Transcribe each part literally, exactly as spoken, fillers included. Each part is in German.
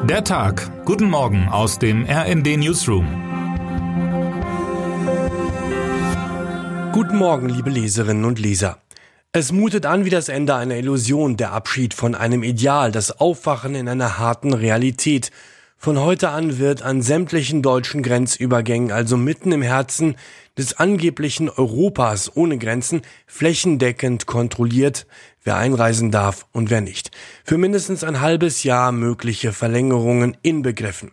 Der Tag. Guten Morgen aus dem R N D Newsroom. Guten Morgen, liebe Leserinnen und Leser. Es mutet an wie das Ende einer Illusion, der Abschied von einem Ideal, das Aufwachen in einer harten Realität. Von heute an wird an sämtlichen deutschen Grenzübergängen, also mitten im Herzen des angeblichen Europas ohne Grenzen, flächendeckend kontrolliert, wer einreisen darf und wer nicht. Für mindestens ein halbes Jahr mögliche Verlängerungen inbegriffen.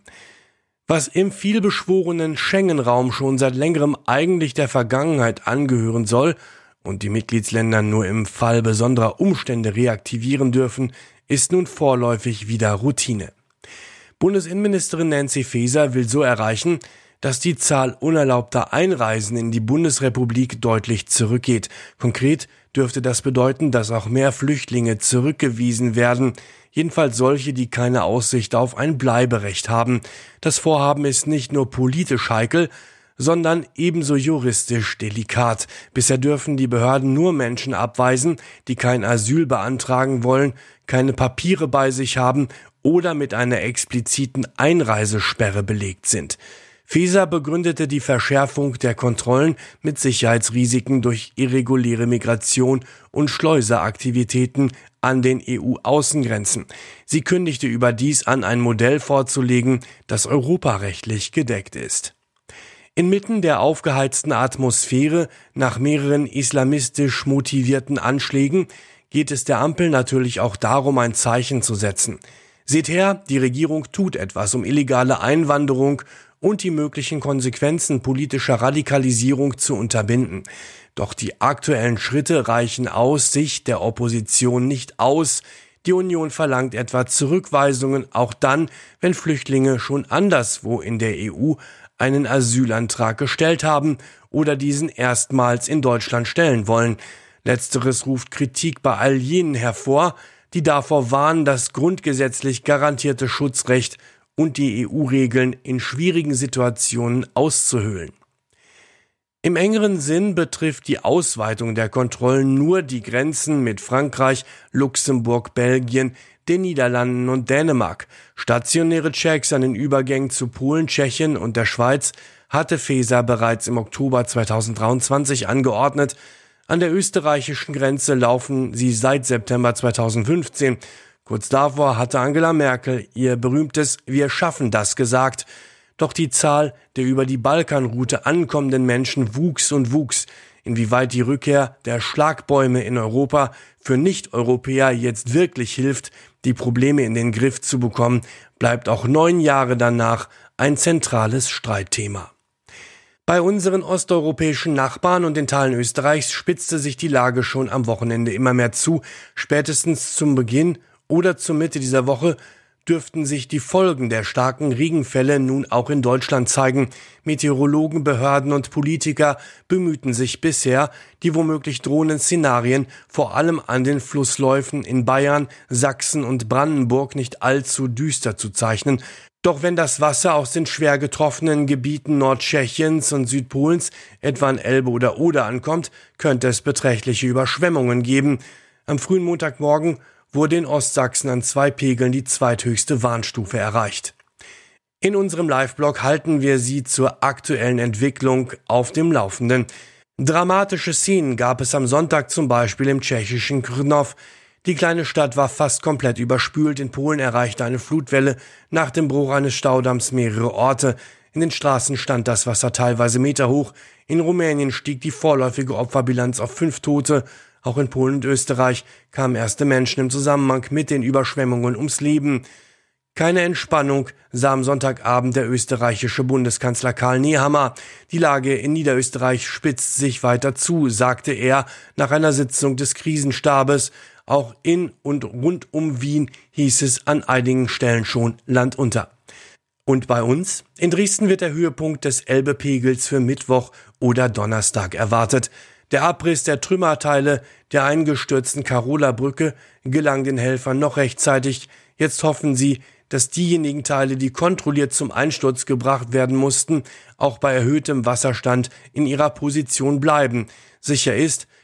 Was im vielbeschworenen Schengen-Raum schon seit längerem eigentlich der Vergangenheit angehören soll und die Mitgliedsländer nur im Fall besonderer Umstände reaktivieren dürfen, ist nun vorläufig wieder Routine. Bundesinnenministerin Nancy Faeser will so erreichen, dass die Zahl unerlaubter Einreisen in die Bundesrepublik deutlich zurückgeht. Konkret dürfte das bedeuten, dass auch mehr Flüchtlinge zurückgewiesen werden, jedenfalls solche, die keine Aussicht auf ein Bleiberecht haben. Das Vorhaben ist nicht nur politisch heikel, sondern ebenso juristisch delikat. Bisher dürfen die Behörden nur Menschen abweisen, die kein Asyl beantragen wollen, keine Papiere bei sich haben oder mit einer expliziten Einreisesperre belegt sind. Faeser begründete die Verschärfung der Kontrollen mit Sicherheitsrisiken durch irreguläre Migration und Schleuseraktivitäten an den E U-Außengrenzen. Sie kündigte überdies an, ein Modell vorzulegen, das europarechtlich gedeckt ist. Inmitten der aufgeheizten Atmosphäre nach mehreren islamistisch motivierten Anschlägen geht es der Ampel natürlich auch darum, ein Zeichen zu setzen. Seht her, die Regierung tut etwas, um illegale Einwanderung und die möglichen Konsequenzen politischer Radikalisierung zu unterbinden. Doch die aktuellen Schritte reichen aus Sicht der Opposition nicht aus. Die Union verlangt etwa Zurückweisungen, auch dann, wenn Flüchtlinge schon anderswo in der E U einen Asylantrag gestellt haben oder diesen erstmals in Deutschland stellen wollen. Letzteres ruft Kritik bei all jenen hervor, die davor warnen, das grundgesetzlich garantierte Schutzrecht und die E U-Regeln in schwierigen Situationen auszuhöhlen. Im engeren Sinn betrifft die Ausweitung der Kontrollen nur die Grenzen mit Frankreich, Luxemburg, Belgien, den Niederlanden und Dänemark. Stationäre Checks an den Übergängen zu Polen, Tschechien und der Schweiz hatte Faeser bereits im Oktober zweitausenddreiundzwanzig angeordnet. An der österreichischen Grenze laufen sie seit September zweitausendfünfzehn. Kurz davor hatte Angela Merkel ihr berühmtes „Wir schaffen das" gesagt. Doch die Zahl der über die Balkanroute ankommenden Menschen wuchs und wuchs. Inwieweit die Rückkehr der Schlagbäume in Europa für Nicht-Europäer jetzt wirklich hilft, die Probleme in den Griff zu bekommen, bleibt auch neun Jahre danach ein zentrales Streitthema. Bei unseren osteuropäischen Nachbarn und in Teilen Österreichs spitzte sich die Lage schon am Wochenende immer mehr zu. Spätestens zum Beginn oder zur Mitte dieser Woche dürften sich die Folgen der starken Regenfälle nun auch in Deutschland zeigen. Meteorologen, Behörden und Politiker bemühten sich bisher, die womöglich drohenden Szenarien vor allem an den Flussläufen in Bayern, Sachsen und Brandenburg nicht allzu düster zu zeichnen. Doch wenn das Wasser aus den schwer getroffenen Gebieten Nordtschechiens und Südpolens etwa an Elbe oder Oder ankommt, könnte es beträchtliche Überschwemmungen geben. Am frühen Montagmorgen wurde in Ostsachsen an zwei Pegeln die zweithöchste Warnstufe erreicht. In unserem Live-Blog halten wir Sie zur aktuellen Entwicklung auf dem Laufenden. Dramatische Szenen gab es am Sonntag zum Beispiel im tschechischen Krnov. Die kleine Stadt war fast komplett überspült. In Polen erreichte eine Flutwelle nach dem Bruch eines Staudamms mehrere Orte. In den Straßen stand das Wasser teilweise meterhoch. In Rumänien stieg die vorläufige Opferbilanz auf fünf Tote. Auch in Polen und Österreich kamen erste Menschen im Zusammenhang mit den Überschwemmungen ums Leben. Keine Entspannung sah am Sonntagabend der österreichische Bundeskanzler Karl Nehammer. Die Lage in Niederösterreich spitzt sich weiter zu, sagte er nach einer Sitzung des Krisenstabes. Auch in und rund um Wien hieß es an einigen Stellen schon Land unter. Und bei uns? In Dresden wird der Höhepunkt des Elbepegels für Mittwoch oder Donnerstag erwartet. Der Abriss der Trümmerteile der eingestürzten Karola-Brücke gelang den Helfern noch rechtzeitig. Jetzt hoffen sie, dass diejenigen Teile, die kontrolliert zum Einsturz gebracht werden mussten, auch bei erhöhtem Wasserstand in ihrer Position bleiben. Sicher ist,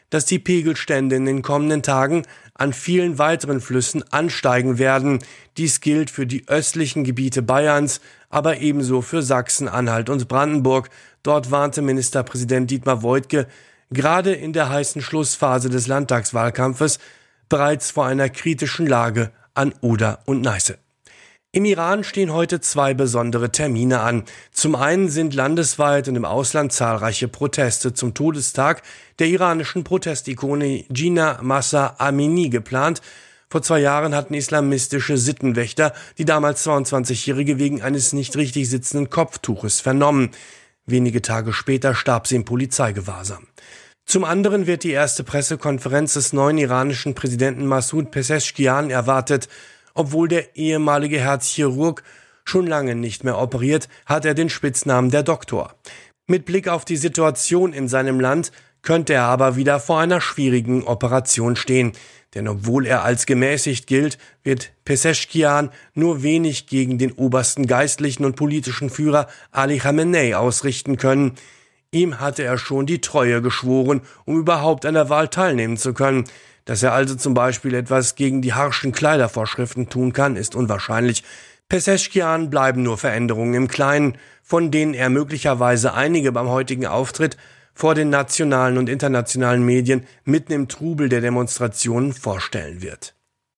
dass die Pegelstände in den kommenden Tagen an vielen weiteren Flüssen ansteigen werden. Dies gilt für die östlichen Gebiete Bayerns, aber ebenso für Sachsen, Anhalt und Brandenburg. Dort warnte Ministerpräsident Dietmar Woidke gerade in der heißen Schlussphase des Landtagswahlkampfes bereits vor einer kritischen Lage an Oder und Neiße. Im Iran stehen heute zwei besondere Termine an. Zum einen sind landesweit und im Ausland zahlreiche Proteste zum Todestag der iranischen Protestikone Jina Mahsa Amini geplant. Vor zwei Jahren hatten islamistische Sittenwächter die damals zweiundzwanzigjährige wegen eines nicht richtig sitzenden Kopftuches vernommen. Wenige Tage später starb sie im Polizeigewahrsam. Zum anderen wird die erste Pressekonferenz des neuen iranischen Präsidenten Masoud Pezeshkian erwartet. Obwohl der ehemalige Herzchirurg schon lange nicht mehr operiert, hat er den Spitznamen der Doktor. Mit Blick auf die Situation in seinem Land könnte er aber wieder vor einer schwierigen Operation stehen. Denn obwohl er als gemäßigt gilt, wird Pezeshkian nur wenig gegen den obersten geistlichen und politischen Führer Ali Khamenei ausrichten können. Ihm hatte er schon die Treue geschworen, um überhaupt an der Wahl teilnehmen zu können. Dass er also zum Beispiel etwas gegen die harschen Kleidervorschriften tun kann, ist unwahrscheinlich. Pezeshkian bleiben nur Veränderungen im Kleinen, von denen er möglicherweise einige beim heutigen Auftritt vor den nationalen und internationalen Medien mitten im Trubel der Demonstrationen vorstellen wird.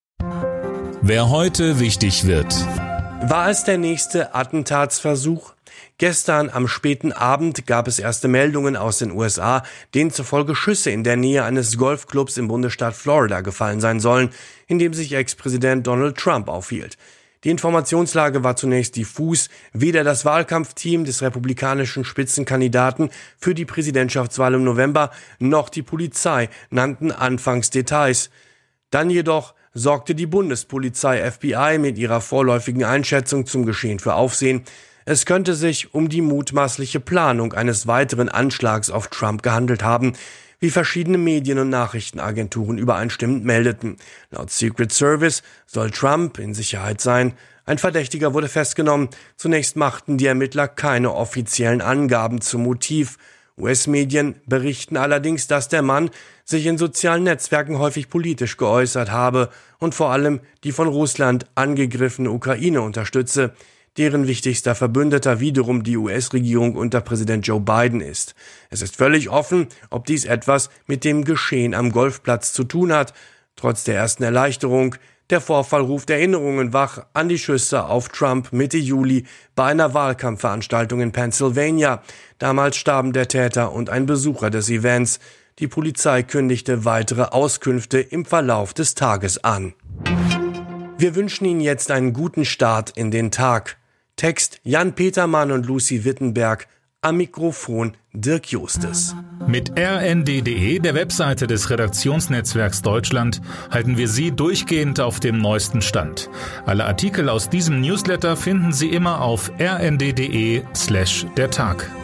Wer heute wichtig wird. War es der nächste Attentatsversuch? Gestern am späten Abend gab es erste Meldungen aus den U S A, denen zufolge Schüsse in der Nähe eines Golfclubs im Bundesstaat Florida gefallen sein sollen, in dem sich Ex-Präsident Donald Trump aufhielt. Die Informationslage war zunächst diffus. Weder das Wahlkampfteam des republikanischen Spitzenkandidaten für die Präsidentschaftswahl im November noch die Polizei nannten anfangs Details. Dann jedoch sorgte die Bundespolizei F B I mit ihrer vorläufigen Einschätzung zum Geschehen für Aufsehen. Es könnte sich um die mutmaßliche Planung eines weiteren Anschlags auf Trump gehandelt haben, wie verschiedene Medien und Nachrichtenagenturen übereinstimmend meldeten. Laut Secret Service soll Trump in Sicherheit sein. Ein Verdächtiger wurde festgenommen. Zunächst machten die Ermittler keine offiziellen Angaben zum Motiv. U S-Medien berichten allerdings, dass der Mann sich in sozialen Netzwerken häufig politisch geäußert habe und vor allem die von Russland angegriffene Ukraine unterstütze, deren wichtigster Verbündeter wiederum die U S-Regierung unter Präsident Joe Biden ist. Es ist völlig offen, ob dies etwas mit dem Geschehen am Golfplatz zu tun hat. Trotz der ersten Erleichterung, der Vorfall ruft Erinnerungen wach an die Schüsse auf Trump Mitte Juli bei einer Wahlkampfveranstaltung in Pennsylvania. Damals starben der Täter und ein Besucher des Events. Die Polizei kündigte weitere Auskünfte im Verlauf des Tages an. Wir wünschen Ihnen jetzt einen guten Start in den Tag. Text Jan Petermann und Lucy Wittenberg, am Mikrofon Dirk Justes. Mit r n d punkt d e, der Webseite des Redaktionsnetzwerks Deutschland, halten wir Sie durchgehend auf dem neuesten Stand. Alle Artikel aus diesem Newsletter finden Sie immer auf r n d punkt d e slash der Tag.